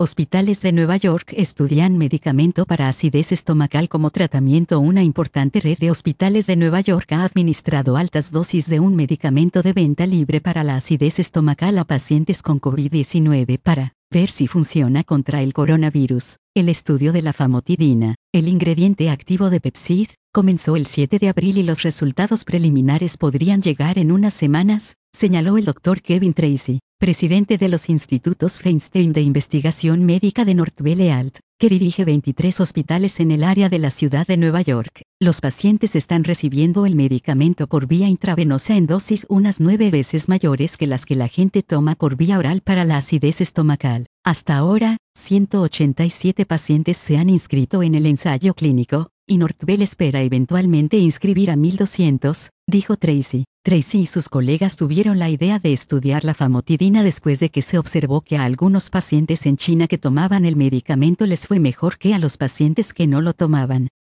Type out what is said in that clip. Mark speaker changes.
Speaker 1: Hospitales de Nueva York estudian medicamento para acidez estomacal como tratamiento. Una importante red de hospitales de Nueva York ha administrado altas dosis de un medicamento de venta libre para la acidez estomacal a pacientes con COVID-19 para ver si funciona contra el coronavirus. El estudio de la famotidina, el ingrediente activo de Pepcid, comenzó el 7 de abril y los resultados preliminares podrían llegar en unas semanas, señaló el Dr. Kevin Tracey, presidente de los Institutos Feinstein de Investigación Médica de Northville Health, que dirige 23 hospitales en el área de la ciudad de Nueva York. Los pacientes están recibiendo el medicamento por vía intravenosa en dosis unas 9 veces mayores que las que la gente toma por vía oral para la acidez estomacal. Hasta ahora, 187 pacientes se han inscrito en el ensayo clínico, y Northville espera eventualmente inscribir a 1.200, dijo Tracey. Tracey y sus colegas tuvieron la idea de estudiar la famotidina después de que se observó que a algunos pacientes en China que tomaban el medicamento les fue mejor que a los pacientes que no lo tomaban.